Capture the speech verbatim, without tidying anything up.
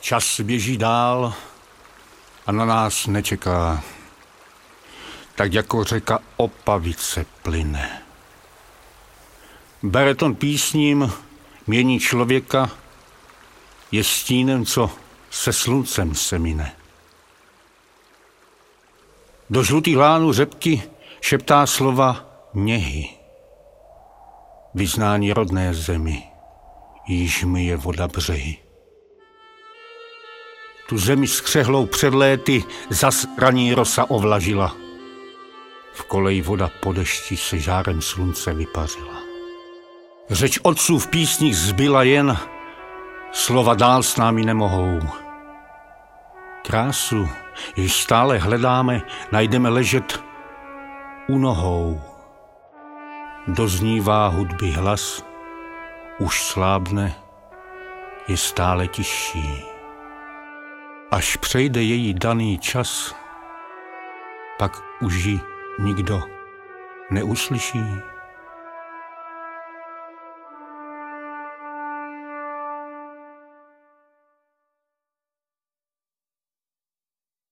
Čas běží dál a na nás nečeká. Tak jako řeka Opavice plyne. Bariton písním mění člověka, je stínem, co se sluncem se mine. Do žlutých lánů řepky šeptá slova něhy. Vyznání rodné zemi, jíž myje voda břehy. Tu zemi skřehlou před léty zas raní rosa ovlažila. V koleji voda po dešti se žárem slunce vypařila. Řeč otců v písních zbyla jen, slova dál s námi nemohou. Krásu, jež stále hledáme, najdeme ležet u nohou. Doznívá hudby hlas, už slábne, je stále tišší. Až přejde její daný čas, pak už ji nikdo neuslyší.